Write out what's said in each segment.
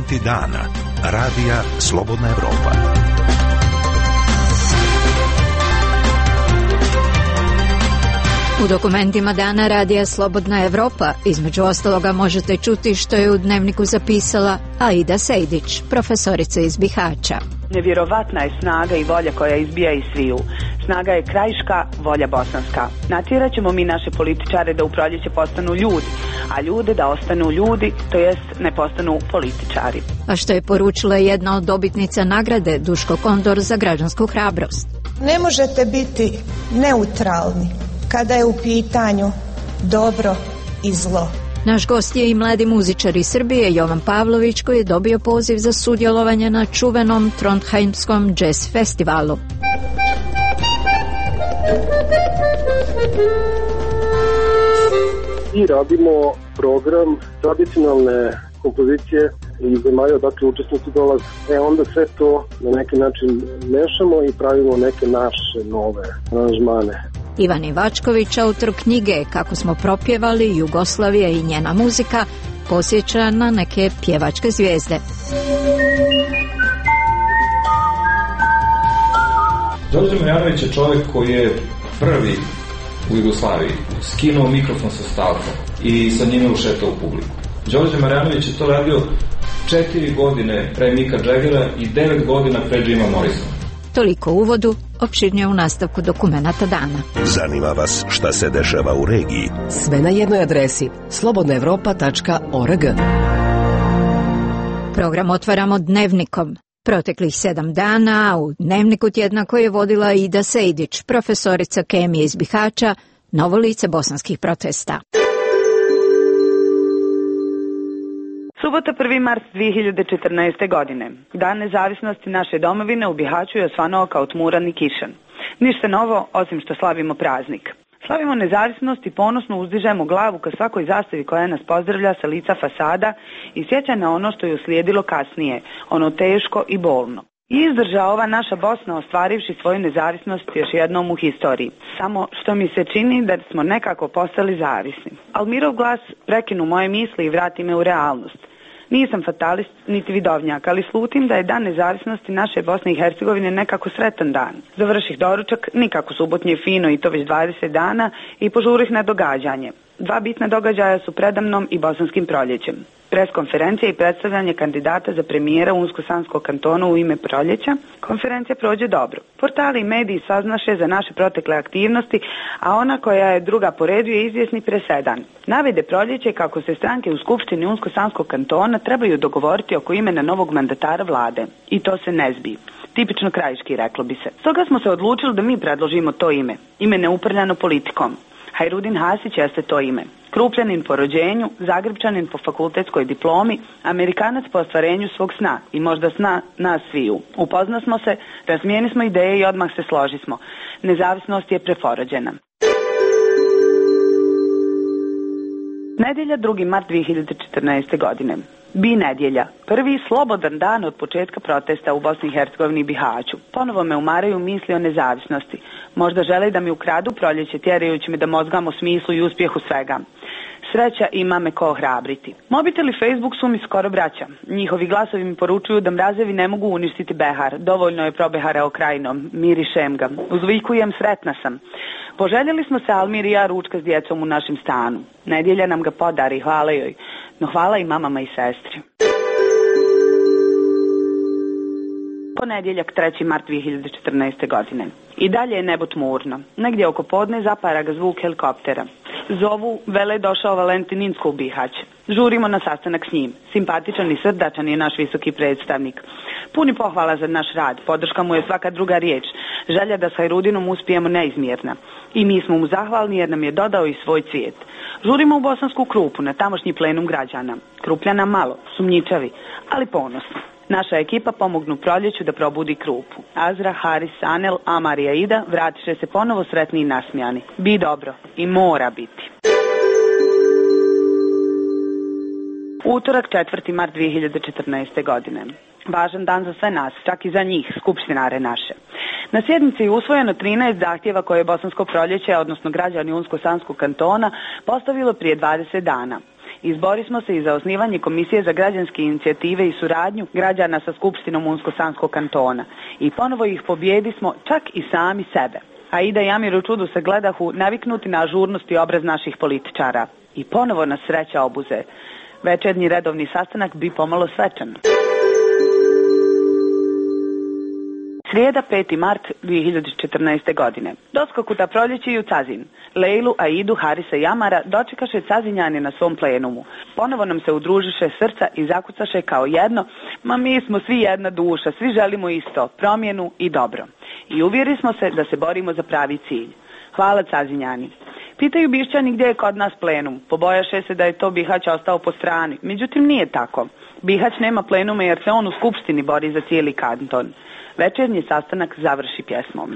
Dokumenti dana. Radija Slobodna Evropa. U dokumentima dana Radija Slobodna Evropa između ostaloga možete čuti što je u dnevniku zapisala Aida Sejdić, profesorica iz Bihaća. Nevjerovatna je snaga i volja koja izbija iz sviju. Snaga je krajiška, volja bosanska. Natjerat ćemo mi naše političare da u proljeće postanu ljudi, a ljude da ostanu ljudi, to jest ne postanu političari. A što je poručila jedna od dobitnica nagrade Duško Kondor za građansku hrabrost. Ne možete biti neutralni kada je u pitanju dobro i zlo. Naš gost je i mladi muzičar iz Srbije Jovan Pavlović, koji je dobio poziv za sudjelovanje na čuvenom Trondheimskom jazz festivalu. I radimo program tradicionalne kompozicije iz zemalja odakle učesnici dolaze. Onda sve to na neki način mešamo i pravimo neke naše nove aranžmane. Ivan Ivačković, autor knjige Kako smo propjevali Jugoslavija i njena muzika, posjeća na neke pjevačke zvijezde. Đorđe Marjanović je čovjek koji je prvi u Jugoslaviji skinuo mikrofon sa stalca i sa njime ušetao u publiku. Đorđe Marjanović je to radio 4 godine pre Mika Džegera i 9 godina pre Jima Morrisona. Toliko u uvodu, opširnije u nastavku dokumenata dana. Zanima vas šta se dešava u regiji? Sve na jednoj adresi slobodnaevropa.org. Program otvaramo dnevnikom. Proteklih 7 dana u dnevniku tjedna koji je vodila Aida Sejdić, profesorica kemije iz Bihaća, novo lice bosanskih protesta. Subota 1. mart 2014. godine. Dan nezavisnosti naše domovine u Bihaću je osvanuo kao tmuran i kišan. Ništa novo, osim što slavimo praznik. Slavimo nezavisnost i ponosno uzdižemo glavu ka svakoj zastavi koja nas pozdravlja sa lica fasada i sjeća na ono što je uslijedilo kasnije, ono teško i bolno. I izdrža ova naša Bosna ostvarivši svoju nezavisnost još jednom u historiji. Samo što mi se čini da smo nekako postali zavisni. Almirov glas prekinu moje misli i vrati me u realnost. Nisam fatalist niti vidovnjak, ali slutim da je dan nezavisnosti naše Bosne i Hercegovine nekako sretan dan. Završih doručak, nikako subotnje fino i to već 20 dana i požurih na događanje. 2 bitna događaja su predamnom i bosanskim proljećem. Preskonferencija i predstavljanje kandidata za premijera Unsko-Sanskog kantona u ime proljeća. Konferencija prođe dobro. Portali i mediji saznaše za naše protekle aktivnosti, a ona koja je druga po redu je izvjesni presedan. Navede proljeće kako se stranke u Skupštini Unsko-Sanskog kantona trebaju dogovoriti oko imena novog mandatara vlade. I to se ne zbi. Tipično krajiški, reklo bi se. Stoga smo se odlučili da mi predložimo to ime. Ime neuprljano politikom. Hajrudin Hasić jeste to ime. Krupljanin po rođenju, Zagrebčanin po fakultetskoj diplomi, Amerikanac po ostvarenju svog sna i možda sna nas sviju. Upoznasmo se, razmijeni smo ideje i odmah se složismo. Nezavisnost je preforođena. Nedjelja 2. mart 2014. godine. Bi nedjelja. Prvi slobodan dan od početka protesta u Bosni i Hercegovini i Bihaću. Ponovo me umaraju misli o nezavisnosti. Možda žele da mi ukradu proljeće tjerajući me da mozgam o smislu i uspjehu svega. Sreća ima me ko ohrabriti. Mobitel i Facebook su mi skoro braća. Njihovi glasovi mi poručuju da mrazevi ne mogu uništiti behar. Dovoljno je probeharao krajinom. Mirišem ga. Uzvikujem, sretna sam. Poželjeli smo se Almir i ja ručka s djecom u našem stanu. Nedjelja nam ga podari, hvala joj. No hvala i mamama i sestri. Ponedjeljak 3. mart 2014. godine. I dalje je nebo tmurno. Negdje oko podne zapara ga zvuk helikoptera. Zovu, vele došao Valentin Inzko u Bihać. Žurimo na sastanak s njim. Simpatičan i srdačan je naš visoki predstavnik. Puni pohvala za naš rad. Podrška mu je svaka druga riječ. Želja da s Hajrudinom uspijemo neizmjerna. I mi smo mu zahvalni jer nam je dodao i svoj cvijet. Žurimo u Bosansku Krupu na tamošnji plenum građana. Krupljana malo, sumnjičavi, ali ponosni. Naša ekipa pomognu proljeću da probudi Krupu. Azra, Haris, Anel, Amar i Aida vratiše se ponovo sretni i nasmijani. Bi dobro i mora biti. Utorak 4. mart 2014. godine. Važan dan za sve nas, čak i za njih, skupštinare naše. Na sjednici je usvojeno 13 zahtjeva koje je Bosansko proljeće, odnosno građani Unsko-Sanskog kantona, postavilo prije 20 dana. Izborismo se i za osnivanje Komisije za građanske inicijative i suradnju građana sa Skupštinom Unsko-Sanskog kantona. I ponovo ih pobjedismo čak i sami sebe. Aida i Amir u čudu se gledahu, naviknuti na ažurnost i obraz naših političara. I ponovo nas sreća obuze. Večernji redovni sastanak bi pomalo svečan. Srijeda 5. mart 2014. godine. Doskokuta proljeće i u Cazin. Lejlu, Aidu, Harisa i Amara dočekaše Cazinjani na svom plenumu. Ponovo nam se udružiše srca i zakucaše kao jedno, ma mi smo svi jedna duša, svi želimo isto, promjenu i dobro. I uvjerismo se da se borimo za pravi cilj. Hvala Cazinjani. Pitaju Bišćani gdje je kod nas plenum. Pobojaše se da je to Bihać ostao po strani. Međutim, nije tako. Bihać nema plenume jer se on u skupštini bori za cijeli kanton. Večernji sastanak završi pjesmom.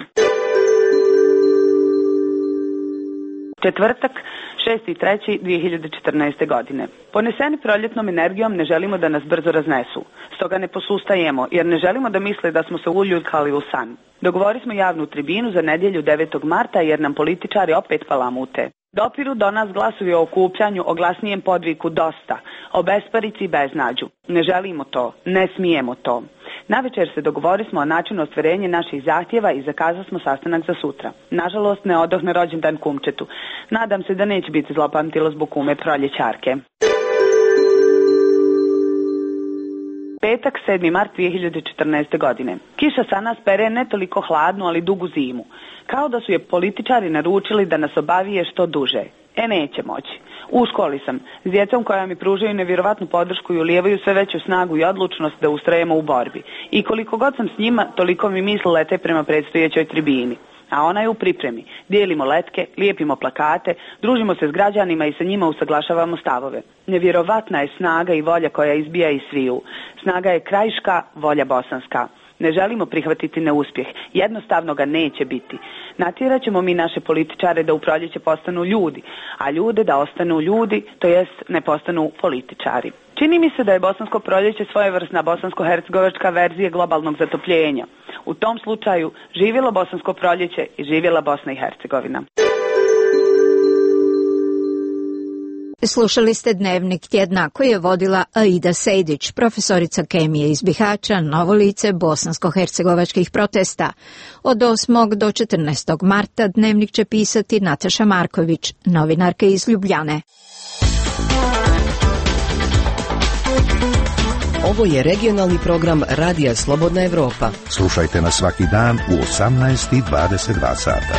Četvrtak, 6.3.2014. godine. Poneseni proljetnom energijom ne želimo da nas brzo raznesu. Stoga ne posustajemo jer ne želimo da misle da smo se uljuljkali u san. Dogovorismo javnu tribinu za nedjelju 9. marta jer nam političari opet palamute. Dopiru do nas glasovi o okupljanju, o glasnijem podviku dosta, o besparici i beznađu. Ne želimo to, ne smijemo to. Navečer se dogovorismo o načinu ostvarenja naših zahtjeva i zakazasmo sastanak za sutra. Nažalost, ne odoh na rođendan kumčetu. Nadam se da neće biti zlopamtilo zbog kume proljećarke. Petak, 7. mart 2014. godine. Kiša sa nas pere ne toliko hladnu, ali dugu zimu. Kao da su je političari naručili da nas obavije što duže. Neće moći. U školi sam, s djecom koja mi pružaju nevjerovatnu podršku i ulijevaju sve veću snagu i odlučnost da ustrajemo u borbi. I koliko god sam s njima, toliko mi misli lete prema predstojećoj tribini. A ona je u pripremi. Dijelimo letke, lijepimo plakate, družimo se s građanima i sa njima usaglašavamo stavove. Nevjerovatna je snaga i volja koja izbija iz sviju. Snaga je krajiška, volja bosanska. Ne želimo prihvatiti neuspjeh. Jednostavno ga neće biti. Natjerat ćemo mi naše političare da u proljeće postanu ljudi, a ljude da ostanu ljudi, to jest ne postanu političari. Čini mi se da je bosansko proljeće svojevrsna bosansko-hercegovačka verzija globalnog zatopljenja. U tom slučaju živjelo bosansko proljeće i živjela Bosna i Hercegovina. Slušali ste Dnevnik tjedna koji je vodila Aida Sejdić, profesorica kemije iz Bihaća, novo lice bosansko-hercegovačkih protesta. Od 8. do 14. marta Dnevnik će pisati Nataša Marković, novinarka iz Ljubljane. Ovo je regionalni program Radija Slobodna Evropa. Slušajte nas svaki dan u 18:22 sata.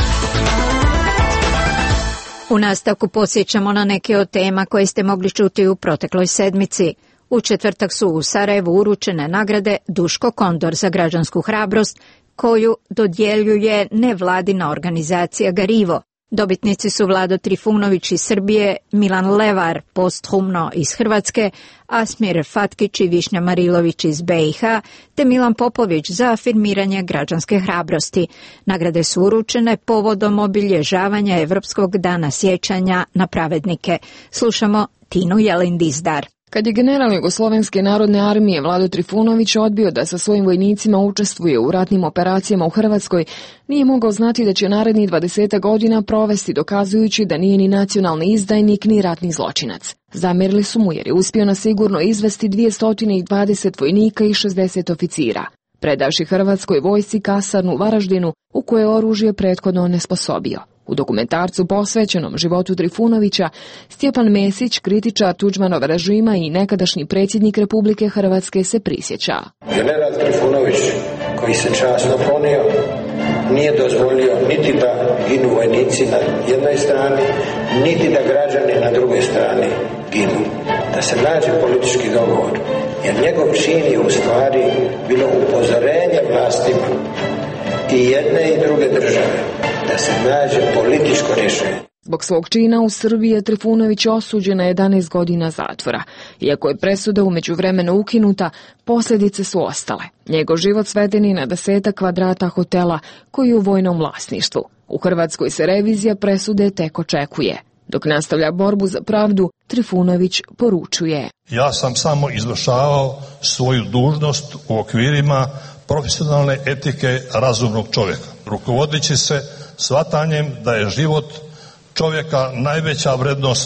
U nastavku podsjećamo na neke od tema koje ste mogli čuti u protekloj sedmici. U četvrtak su u Sarajevu uručene nagrade Duško Kondor za građansku hrabrost, koju dodjeljuje nevladina organizacija Garivo. Dobitnici su Vlado Trifunović iz Srbije, Milan Levar posthumno iz Hrvatske, Asmir Fatkić i Višnja Marilović iz BiH, te Milan Popović za afirmiranje građanske hrabrosti. Nagrade su uručene povodom obilježavanja Evropskog dana sjećanja na pravednike. Slušamo Tinu Jelindizdar. Kad je general Jugoslovenske narodne armije Vlado Trifunović odbio da sa svojim vojnicima učestvuje u ratnim operacijama u Hrvatskoj, nije mogao znati da će narednih 20 godina provesti dokazujući da nije ni nacionalni izdajnik ni ratni zločinac. Zamjerili su mu jer je uspio na sigurno izvesti 220 vojnika i 60 oficira, predavši Hrvatskoj vojsci kasarnu u Varaždinu u koje je oružje prethodno onesposobio. U dokumentarcu posvećenom životu Trifunovića, Stjepan Mesić, kritičar Tuđmanova režima i nekadašnji predsjednik Republike Hrvatske, se prisjeća. General Trifunović, koji se časno ponio, nije dozvolio niti da ginu vojnici na jednoj strani, niti da građani na drugoj strani ginu. Da se nađe politički dogovor, jer njegov čin je u stvari bilo upozorenje vlastima i jedne i druge države da se nađe političko rješenje. Zbog svog čina u Srbiji je Trifunović osuđen na 11 godina zatvora. Iako je presuda u međuvremenu ukinuta, posljedice su ostale. Njegov život sveden je na 10 kvadrata hotela koji je u vojnom vlasništvu. U Hrvatskoj se revizija presude tek očekuje. Dok nastavlja borbu za pravdu, Trifunović poručuje: Ja sam samo izvršavao svoju dužnost u okvirima profesionalne etike razumnog čovjeka, rukovodeći se shvatanjem da je život čovjeka najveća vrednost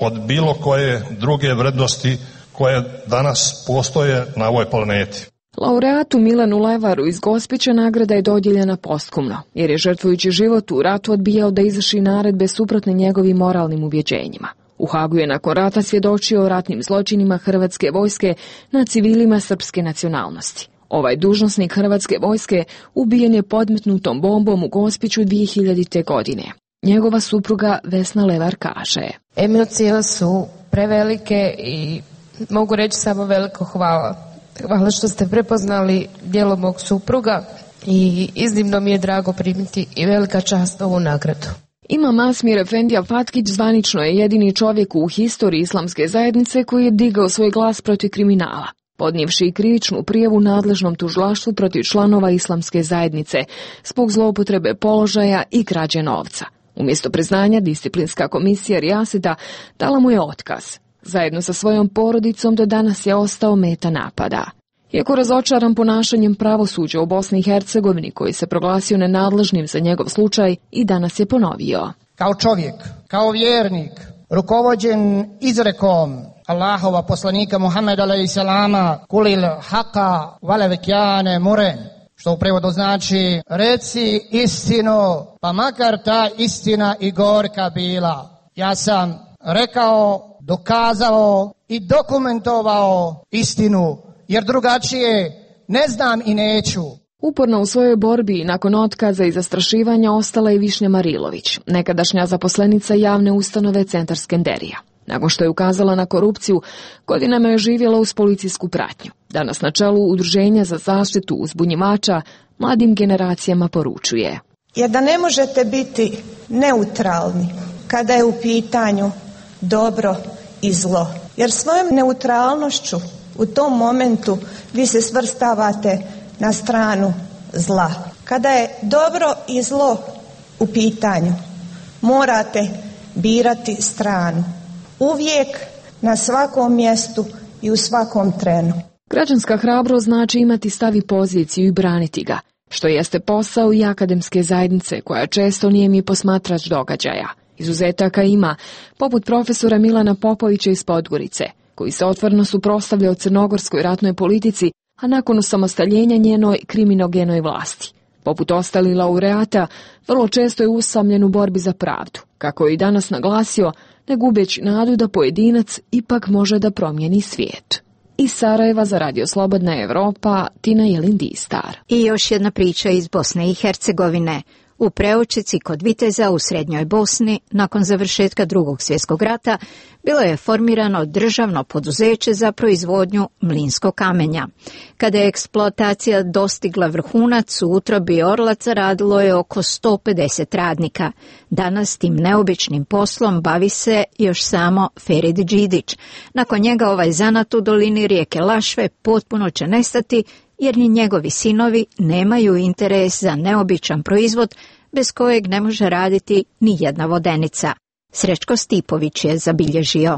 od bilo koje druge vrednosti koje danas postoje na ovoj planeti. Laureatu Milanu Levaru iz Gospića nagrada je dodijeljena posthumno, jer je žrtvujući život u ratu odbijao da izvrši naredbe suprotne njegovim moralnim ubjeđenjima. U Hagu je nakon rata svjedočio o ratnim zločinima Hrvatske vojske nad civilima srpske nacionalnosti. Ovaj dužnosnik Hrvatske vojske ubijen je podmetnutom bombom u Gospiću 2000. godine. Njegova supruga Vesna Levar kaže: Emocije su prevelike i mogu reći samo veliko hvala. Hvala što ste prepoznali djelo mog supruga i iznimno mi je drago primiti i velika čast ovu nagradu. Imam Asmir Efendija Fatkić zvanično je jedini čovjek u historiji islamske zajednice koji je digao svoj glas protiv kriminala, podnijevši krivičnu prijavu nadležnom tužilaštvu protiv članova islamske zajednice zbog zloupotrebe položaja i krađe novca. Umjesto priznanja, disciplinska komisija Rijaseta dala mu je otkaz. Zajedno sa svojom porodicom do danas je ostao meta napada. Iako razočaran ponašanjem pravosuđa u Bosni i Hercegovini, koji se proglasio nenadležnim za njegov slučaj, i danas je ponovio: Kao čovjek, kao vjernik, rukovođen izrekom Allahova poslanika Muhammeda a.s. kulil haka valevekjane muren, što u prevodu znači reci istinu, pa makar ta istina i gorka bila. Ja sam rekao, dokazao i dokumentovao istinu, jer drugačije ne znam i neću. Uporno u svojoj borbi nakon otkaza i zastrašivanja ostala je Višnja Marilović, nekadašnja zaposlenica javne ustanove Centar Skenderija. Nakon što je ukazala na korupciju, godinama je živjela uz policijsku pratnju. Danas na čelu Udruženja za zaštitu uzbunjivača mladim generacijama poručuje: Jer da ne možete biti neutralni kada je u pitanju dobro i zlo. Jer svojom neutralnošću u tom momentu vi se svrstavate na stranu zla. Kada je dobro i zlo u pitanju, morate birati stranu. Uvijek, na svakom mjestu i u svakom trenu. Građanska hrabrost znači imati stav i poziciju i braniti ga, što jeste posao i akademske zajednice, koja često nije mi posmatrač događaja. Izuzetaka ima, poput profesora Milana Popovića iz Podgorice, koji se otvoreno suprotstavljao crnogorskoj ratnoj politici, a nakon osamostaljenja njenoj kriminogenoj vlasti. Poput ostalih laureata, vrlo često je usamljen u borbi za pravdu, kako je i danas naglasio, ne gubeći nadu da pojedinac ipak može da promijeni svijet. Iz Sarajeva za Radio Slobodna Evropa, Tina Jelin-Distar. I još jedna priča iz Bosne i Hercegovine. U Preočici kod Viteza u Srednjoj Bosni, nakon završetka Drugog svjetskog rata, bilo je formirano državno poduzeće za proizvodnju mlinskog kamenja. Kada je eksploatacija dostigla vrhunac, u utrobi Orlaca radilo je oko 150 radnika. Danas tim neobičnim poslom bavi se još samo Ferid Đidić. Nakon njega ovaj zanat u dolini rijeke Lašve potpuno će nestati, jer ni njegovi sinovi nemaju interes za neobičan proizvod bez kojeg ne može raditi ni jedna vodenica. Srećko Stipović je zabilježio.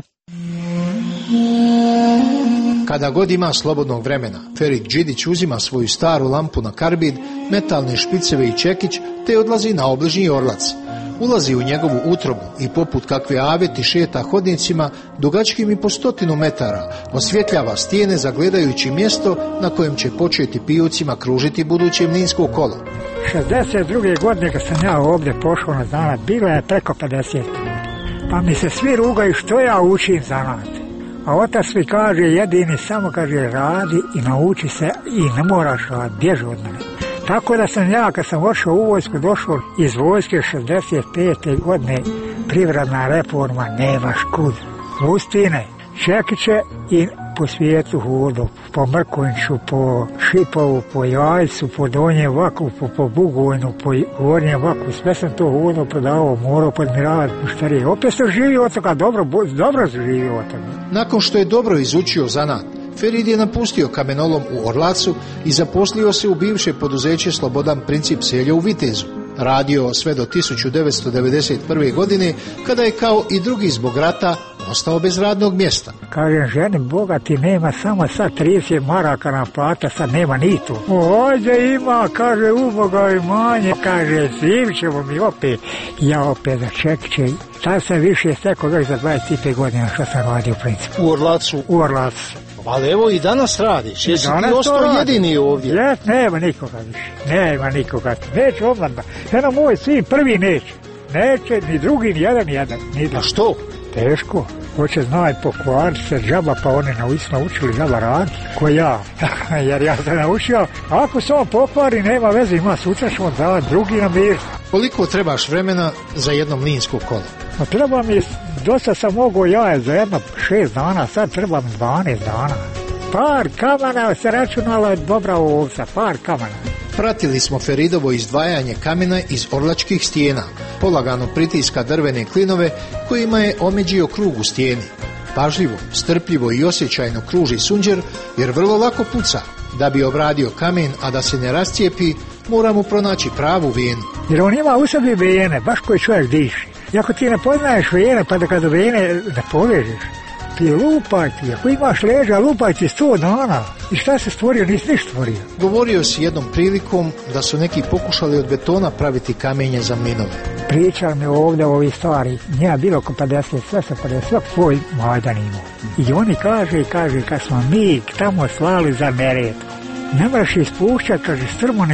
Kada god ima slobodnog vremena, Ferid Đidić uzima svoju staru lampu na karbid, metalne špiceve i čekić, te odlazi na obližnji Orlac. Ulazi u njegovu utrobu i poput kakve aveti šeta hodnicima, dugačkim i po 100 metara, osvjetljava stijene zagledajući mjesto na kojem će početi pijocima kružiti buduće mlinsko kolo. 62. godine kad sam ja ovdje pošao na zanat, bilo je preko 50 ljudi. Pa mi se svi rugaju što ja učim zanat. A otac mi kaže jedini, samo kaže radi i nauči se i ne moraš raditi, bježi od mene. Tako da sam ja, kad sam ošao u vojsku, došao iz vojske 65. godine, privredna reforma, nemaš kud. Ustine, čekiće i po svijetu hodu, po Mrkonjiću, po Šipovu, po Jajcu, po Donjem Vaku, po Bugojnu, po Gornjem Vaku, sve sam to hodno prodavao, morao podmiravati mušterije. Opet sam živio od toga, dobro sam živio od toga. Nakon što je dobro izučio zanat, Ferid je napustio kamenolom u Orlacu i zaposlio se u bivše poduzeće Slobodan Princip Selje u Vitezu. Radio sve do 1991. godine, kada je kao i drugi zbog rata ostao bez radnog mjesta. Kažem ženi, Boga ti nema samo sad 30 maraka na plata, sad nema ni tu. Ovdje ima, kaže, uboga imanje, kaže, svim ćemo mi opet. Ja opet da čekće. Sad sam više stekao već za 25 godina što sam radio u principu. U Orlacu? U Orlacu. Ali evo i danas radiš, jesi ti ostao jedini ovdje? Ja, nema nikoga više, nema nikoga. Neće omladba, jedna moj sin prvi neće. Neće, ni drugi, ni jedan. A što? Teško. Hoće znaj pokvariti se džaba, pa oni naučili džaba raditi, ko ja. Jer ja sam naučio, ako se on pokvari, nema veze, ima sutra ćemo davati drugi na mir. Koliko trebaš vremena za jedno mlinsko kolo? No, treba mi, dosta sam mogao ja za jedno 6 dana, sad treba mi 12 dana. Par kamena se računalo je dobra ovca, par kamena. Pratili smo Feridovo izdvajanje kamena iz orlačkih stijena. Polagano pritiska drvene klinove kojima je omeđio krug u stijeni. Pažljivo, strpljivo i osjećajno kruži sunđer jer vrlo lako puca. Da bi obradio kamen, a da se ne rascijepi, mora mu pronaći pravu venu. Jer on ima u sebi vene, baš koji čovjek diši. I ako ti ne poznaješ vene, pa da kada vene ne povežeš, ti lupaj ti, ako imaš leđa, lupaj ti 100 dana. I šta se stvorio, nisi ništa stvorio. Govorio si jednom prilikom da su neki pokušali od betona praviti kamenje za mlinove. Pričali mi ovdje ovi stvari, njega bilo oko 50, sve se 50, svak svoj majdan imao. I oni kaže, kad smo mi tamo slali za Meret, ne moraš ispušćati, kaže, strmo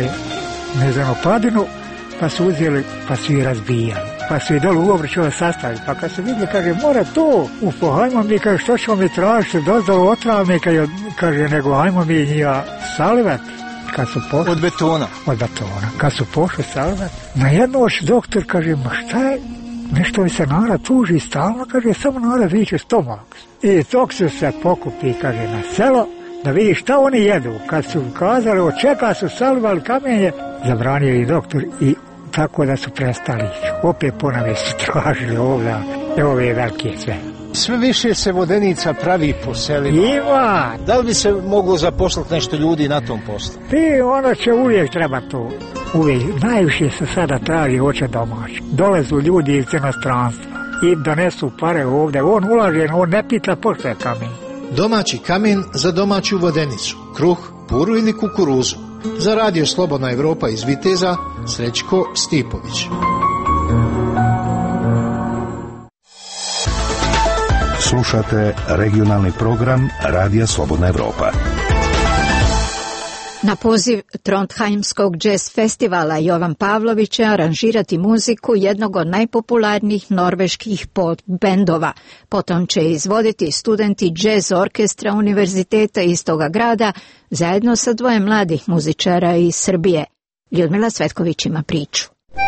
nezanu padinu, pa su uzeli, pa su i razbijali. Pa su i dolu u obračuva sastavili. Pa kad se vidjeli, kaže, mora to, hajmo mi, kaže, što ćemo mi tražiti, dozvolu otravne, kaže, nego hajmo mi njega salivati. Od betona? Od betona. Kad su pošli salivati, na jednoć doktor kaže, ma šta je, nešto mi se narod tuži stalno, kaže, samo narod viče stomak. I tog su se pokupi, kaže, na selo, da vidi šta oni jedu. Kad su kazali, od čega su salivali kamenje, zabranio i doktor i tako da su prestali. Opet ponove su tražili ovdje, ove velike sve. Sve više se vodenica pravi po selima. Ima! Da li bi se moglo zaposliti nešto ljudi na tom poslu? I ono će uvijek treba to. Uvijek. Najviše se sada traži hoće domaći. Dolezu ljudi iz inostranstva i donesu pare ovdje. On ulaže, on ne pita pošto je kamen. Domaći kamen za domaću vodenicu. Kruh, puru ili kukuruzu. Za radio Slobodna Evropa iz Viteza, Srećko Stipović. Slušate regionalni program Radija Slobodna Evropa. Na poziv Trondheimskog jazz festivala Jovan Pavlović će aranžirati muziku jednog od najpopularnijih norveških pop bendova. Potom će izvoditi studenti jazz orkestra univerziteta iz toga grada zajedno sa 2 mladih muzičara iz Srbije. Ljudmila Svetković ima priču.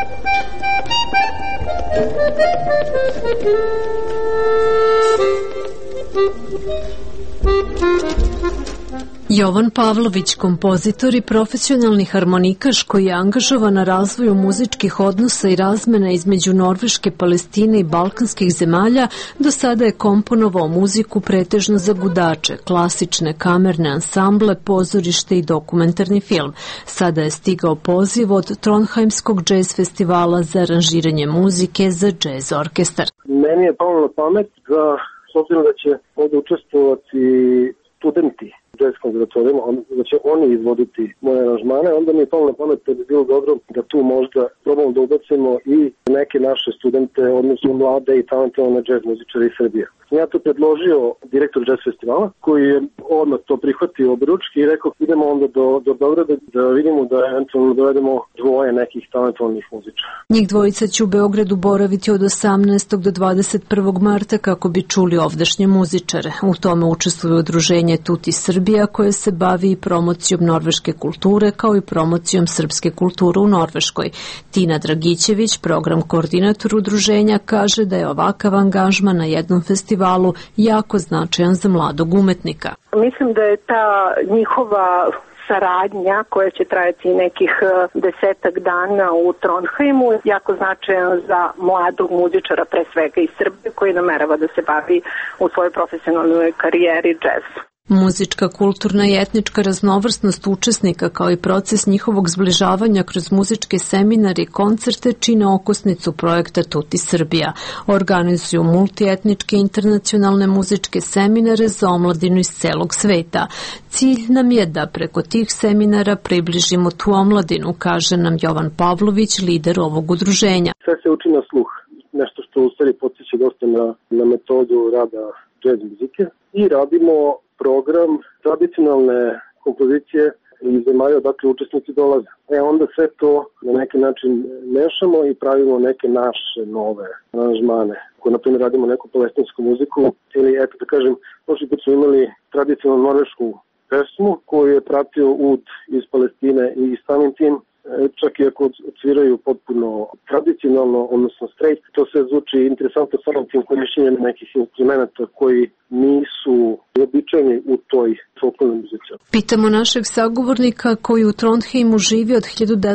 Jovan Pavlović, kompozitor i profesionalni harmonikaš koji je angažovan na razvoju muzičkih odnosa i razmena između Norveške, Palestine i balkanskih zemalja, do sada je komponovao muziku pretežno za gudače, klasične kamerne ansamble, pozorište i dokumentarni film. Sada je stigao poziv od Trondheimskog jazz festivala za aranžiranje muzike za jazz orkestar. Meni je palo na pamet s obzirom da će ovdje učestvovati studenti jazz konzervatorijama, da će oni izvoditi moje aranžmane, onda mi je palo na pamet da bi bilo dobro da tu možda probamo da ubacimo i neke naše studente, odnosno mlade i talentovane jazz muzičare iz Srbije. Ja to predložio direktor jazz festivala, koji je odmah to prihvatio obručki i rekao idemo onda do Beograda da vidimo da eventualno dovedemo 2 nekih talentovnih muzičara. Njih dvojica će u Beogradu boraviti od 18. do 21. marta kako bi čuli ovdašnje muzičare. U tome učestvuje udruženje Tuti Srbija koje se bavi i promocijom norveške kulture kao i promocijom srpske kulture u Norveškoj. Tina Dragićević, program koordinator udruženja, kaže da je ovakav angažman na jednom festivalu jako značajan za mladog umetnika. Mislim da je ta njihova saradnja koja će trajati nekih 10 dana u Trondheimu jako značajan za mladog muzičara, pre svega iz Srbije, koji namerava da se bavi u svojoj profesionalnoj karijeri jazz. Muzička, kulturna i etnička raznovrsnost učesnika kao i proces njihovog zbližavanja kroz muzičke seminare i koncerte čine okosnicu projekta Tuti Srbija. Organizuju multietničke internacionalne muzičke seminare za omladinu iz celog sveta. Cilj nam je da preko tih seminara približimo tu omladinu, kaže nam Jovan Pavlović, lider ovog udruženja. Sve se uči na sluh, nešto što u stvari podsjeća dosta na metodu rada jazz muzike i radimo program tradicionalne kompozicije iz zemalja odakle učesnici dolaze. Onda sve to na neki način mešamo i pravimo neke naše nove aranžmane. Ako, na primjer, radimo neku palestinsku muziku ili, eto da kažem, prošli put smo imali tradicionalnu norvešku pesmu koju je pratio ud iz Palestine i samim tim, čak i ako odsviraju potpuno tradicionalno, odnosno straight, to se zvuči interesantno samim tim korišćenjem nekih instrumenta koji nisu običajni u toj folklornoj muzici. Pitamo našeg sagovornika koji u Trondheimu živi od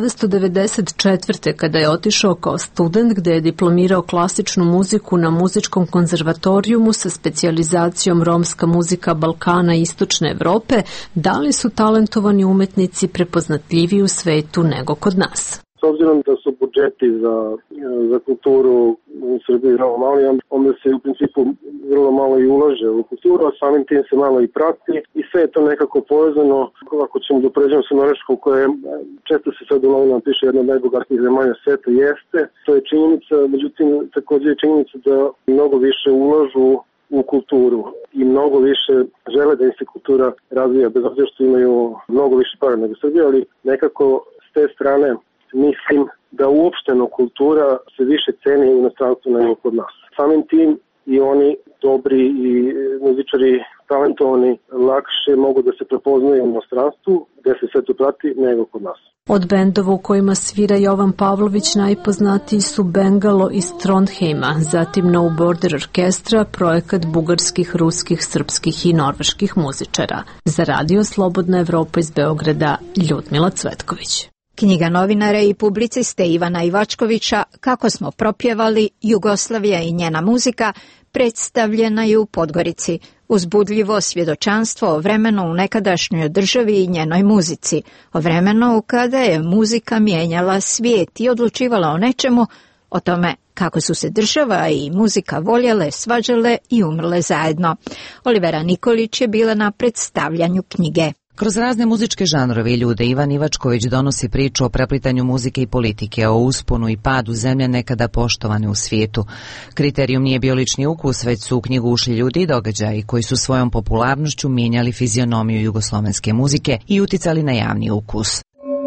1994. kada je otišao kao student gde je diplomirao klasičnu muziku na muzičkom konzervatorijumu sa specijalizacijom romska muzika Balkana i Istočne Evrope, da li su talentovani umetnici prepoznatljiviji u svetu nego kod nas? S obzirom da su budžeti za kulturu u Srbiji vrlo mali, onda se u principu vrlo malo i ulaže u kulturu, a samim tim se malo i prati i sve je to nekako povezano. Ako ćemo da upoređujemo sa Norveškom, koja je, često se sad u novinama piše, jedna od najbogatijih zemalja sveta, jeste, to je činjenica, međutim također je činjenica da mnogo više ulažu u kulturu i mnogo više žele da im se kultura razvija, bez obzira što imaju mnogo više para nego Srbija, ali nekako s te strane mislim da uopšteno kultura se više ceni u inostranstvu nego kod nas. Samim tim i oni dobri i muzičari talentovani lakše mogu da se prepoznaju u inostranstvu gde se sve to prati nego kod nas. Od bendova u kojima svira Jovan Pavlović najpoznatiji su Bengalo iz Trondheima, zatim No Border Orkestra, projekat bugarskih, ruskih, srpskih i norveških muzičara. Za Radio Slobodna Evropa iz Beograda, Ljudmila Cvetković. Knjiga novinara i publiciste Ivana Ivačkovića Kako smo propjevali Jugoslavija i njena muzika predstavljena je u Podgorici. Uzbudljivo svjedočanstvo o vremenu u nekadašnjoj državi i njenoj muzici, o vremenu kada je muzika mijenjala svijet i odlučivala o nečemu, o tome kako su se država i muzika voljele, svađale i umrle zajedno. Olivera Nikolić je bila na predstavljanju knjige. Kroz razne muzičke žanrove i ljude Ivan Ivačković donosi priču o preplitanju muzike i politike, o usponu i padu zemlje nekada poštovane u svijetu. Kriterijum nije bio lični ukus, već su u knjigu ušli ljudi i događaji koji su svojom popularnošću mijenjali fizionomiju jugoslovenske muzike i uticali na javni ukus.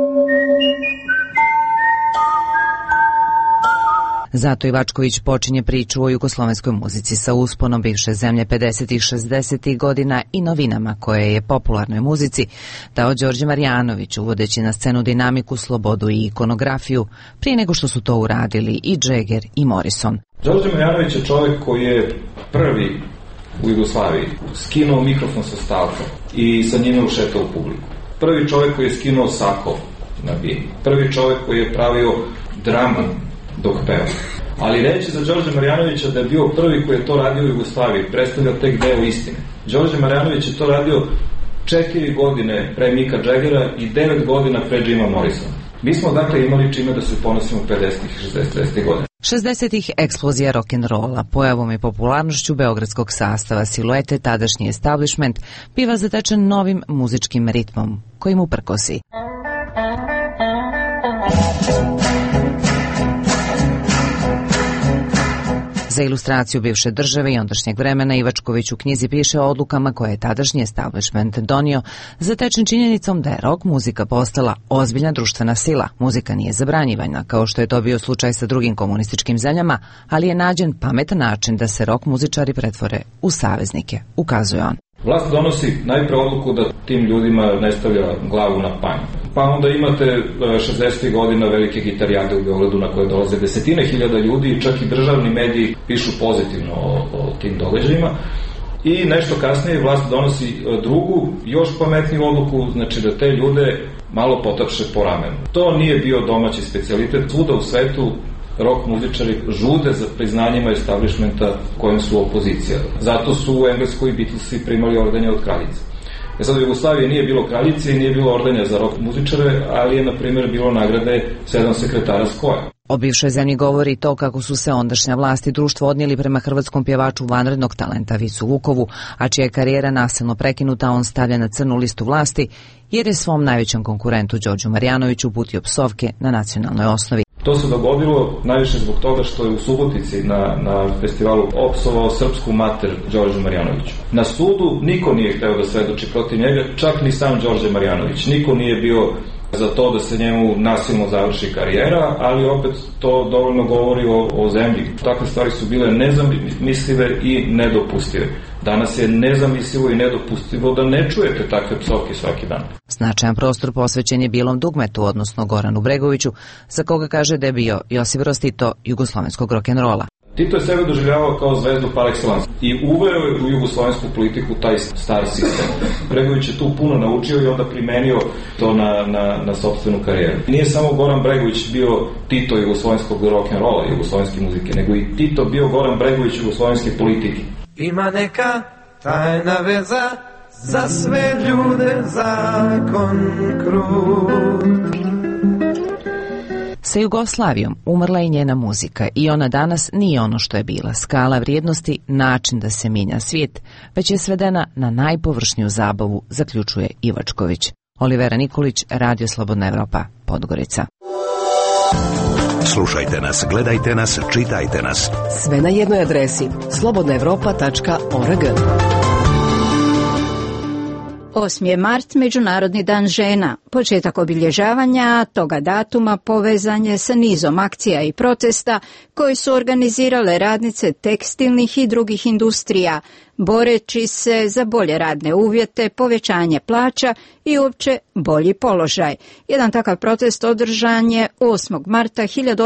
Zato Ivačković počinje priču o jugoslovenskoj muzici sa usponom bivše zemlje 50. i 60. godina i novinama koje je popularnoj muzici dao Đorđe Marjanović, uvodeći na scenu dinamiku, slobodu i ikonografiju, prije nego što su to uradili i Jagger i Morrison. Đorđe Marjanović je čovjek koji je prvi u Jugoslaviji skinuo mikrofon sa stalca i sa njime ušetao u publiku. Prvi čovjek koji je skinuo sako na bini. Prvi čovjek koji je pravio dramu dok peva. Ali reći za Đorđe Marjanovića da je bio prvi koji je to radio u Jugoslaviji predstavlja tek deo istine. Đorđe Marjanović je to radio 4 godine pre Mika Jaggera i 9 godina pre Jima Morrisona. Mi smo dakle imali čime da se ponosimo 50-ih i 60-ih godina. 60-ih eksplozija rock'n'rolla, pojavom i popularnošću beogradskog sastava siluete, tadašnji establishment biva zatečen novim muzičkim ritmom, koji mu prkosi. Za ilustraciju bivše države i ondašnjeg vremena Ivačković u knjizi piše o odlukama koje je tadašnji establishment donio, zatečen činjenicom da je rock muzika postala ozbiljna društvena sila. Muzika nije zabranjivana, kao što je to bio slučaj sa drugim komunističkim zemljama, ali je nađen pametan način da se rock muzičari pretvore u saveznike, ukazuje on. Vlast donosi najpre odluku da tim ljudima ne stavlja glavu na panj. Pa onda imate 60. godina velike gitarijade u Beogradu na koje dolaze desetine hiljada ljudi i čak i državni mediji pišu pozitivno o tim događajima. I nešto kasnije vlast donosi drugu, još pametniju odluku, znači da te ljude malo potapše po ramenu. To nije bio domaći specijalitet. Svuda u svetu rock muzičari žude za priznanjima establishmenta kojim su opozicija. Zato su u Engleskoj Beatlesi primali ordenje od kraljice. Sad u Jugoslaviji nije bilo kraljice i nije bilo ordenja za rock muzičare, ali je, na primjer, bilo nagrade 7 sekretara SKOJ-a. O bivšoj zemlji govori to kako su se ondašnja vlast i društvo odnijeli prema hrvatskom pjevaču vanrednog talenta Vicu Vukovu, a čija je karijera nasilno prekinuta, on stavlja na crnu listu vlasti jer je svom najvećem konkurentu Đorđu Marjanoviću uputio psovke na nacionalnoj osnovi. To se dogodilo najviše zbog toga što je u Subotici na festivalu opsovao srpsku mater Đorđu Marjanoviću. Na sudu niko nije hteo da svedoči protiv njega, čak ni sam Đorđe Marjanović. Niko nije bio za to da se njemu nasilno završi karijera, ali opet to dovoljno govori o zemlji. Takve stvari su bile nezamislive i nedopustive. Danas je nezamislivo i nedopustivo da ne čujete takve psovke svaki dan. Značajan prostor posvećen je Bilom Dugmetu, odnosno Goranu Bregoviću, za koga kaže da je bio Josip Broz Tito jugoslovenskog rock'n'rolla. Tito je sebe doživljavao kao zvezdu par excellence i uveo je u jugoslovensku politiku taj star sistem. Bregović je tu puno naučio i onda primenio to na sopstvenu karijeru. Nije samo Goran Bregović bio Tito jugoslovenskog rock'n'rolla, jugoslovenske muzike, nego i Tito bio Goran Bregović jugoslovenske politike. Ima neka tajna veza za sve ljude, zakon krut. Sa Jugoslavijom umrla i njena muzika i ona danas nije ono što je bila. Skala vrijednosti, način da se mijenja svijet, već je svedena na najpovršniju zabavu, zaključuje Ivačković. Olivera Nikolić, Radio Slobodna Evropa, Podgorica. Slušajte nas, gledajte nas, čitajte nas. Sve na jednoj adresi slobodnaevropa.org. 8. je mart, Međunarodni dan žena. Početak obilježavanja toga datuma povezan je sa nizom akcija i protesta koji su organizirale radnice tekstilnih i drugih industrija, boreći se za bolje radne uvjete, povećanje plaća i uopće bolji položaj. Jedan takav protest održan je 8. marta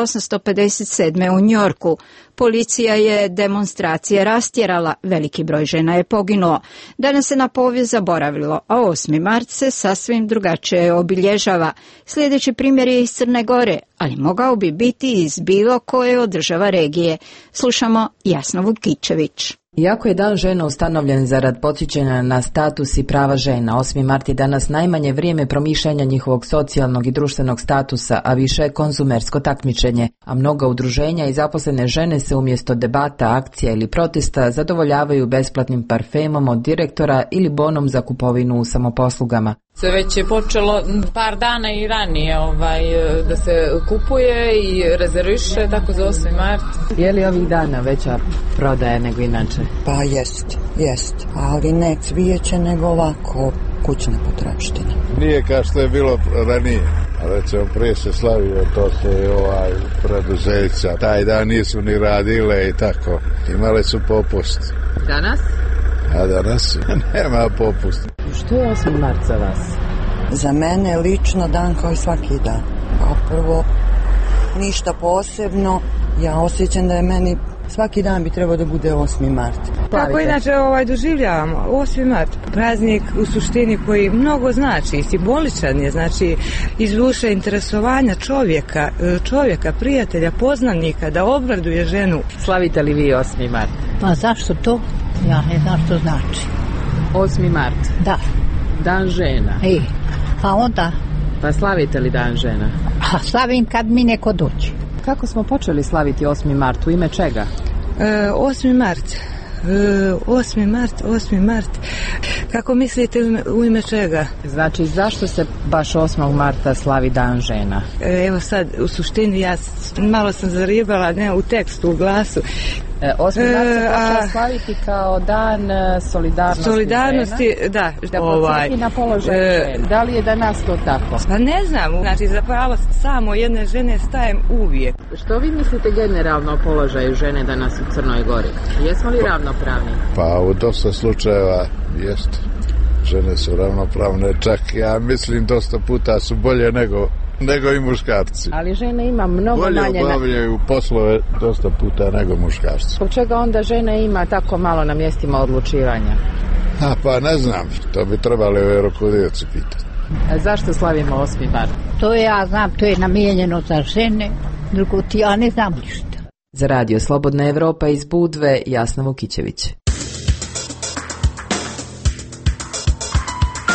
1857. u Njorku. Policija je demonstracije rastjerala, veliki broj žena je poginuo. Danas se na povijest zaboravilo, a 8. mart se sasvim drugačije obilježava. Sljedeći primjer je iz Crne Gore, ali mogao bi biti iz bilo koje od država regije. Slušamo Jasnu Vukičević. Iako je Dan žena ustanovljen zarad podsjećanja na status i prava žena, 8. mart je danas najmanje vrijeme promišljanja njihovog socijalnog i društvenog statusa, a više je konzumersko takmičenje, a mnoga udruženja i zaposlene žene se umjesto debata, akcija ili protesta zadovoljavaju besplatnim parfemom od direktora ili bonom za kupovinu u samoposlugama. Se već je počelo par dana i ranije da se kupuje i rezerviše, tako za 8. mart. Je li ovih dana veća prodaja nego inače? Pa jest, ali ne cvijeće nego ovako kućne potrepštine. Nije kao što je bilo ranije, recimo prije se slavio to se preduzeća, taj dan nisu ni radile i tako, imale su popust. Danas? A danas nema popust. Što je 8. mart za vas? Za mene lično dan kao i svaki dan. A prvo, ništa posebno, ja osjećam da je meni svaki dan bi trebao da bude 8. mart. Kako inače doživljavamo 8. mart, praznik u suštini koji mnogo znači, simboličan je, znači iz duše interesovanja čovjeka, prijatelja, poznanika, da obraduje ženu. Slavite li vi 8. mart? Pa zašto to? Ja ne znam što znači. 8. mart? Da. Dan žena? Pa onda? Pa slavite li Dan žena? A slavim kad mi neko dođe. Kako smo počeli slaviti 8. mart? U ime čega? 8. mart. Kako mislite u ime čega? Znači, zašto se baš 8. marta slavi Dan žena? Evo sad, u suštini ja malo sam zaribala, ne u tekstu, u glasu. 8. mart se počeo slaviti kao dan solidarnosti žena, da podsjeti na položaj žena. Da li je danas to tako? Pa ne znam, znači za pravo samo jedne žene stajem uvijek. Što vi mislite generalno o položaju žene danas u Crnoj Gori? Jesmo li ravnopravni? Pa u dosta slučajeva jest. Žene su ravnopravne, čak ja mislim dosta puta su bolje nego i muškarci. Ali žene ima mnogo bolje manje... Bolje obavljaju poslove dosta puta nego muškarci. Zbog čega onda žene ima tako malo na mjestima odlučivanja? Pa ne znam, to bi trebali u rukovodioci pitati. Zašto slavimo 8. mart? To ja znam, to je namijenjeno za žene, drugo ti ja ne znam ništa. Za Radio Slobodna Evropa iz Budve, Jasna Vukićević.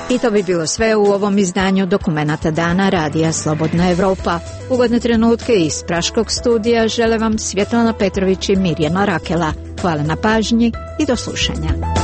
I to bi bilo sve u ovom izdanju Dokumenata dana Radija Slobodna Evropa. Ugodne trenutke iz Praškog studija žele vam Svjetlana Petrović i Mirjana Rakela. Hvala na pažnji i do slušanja.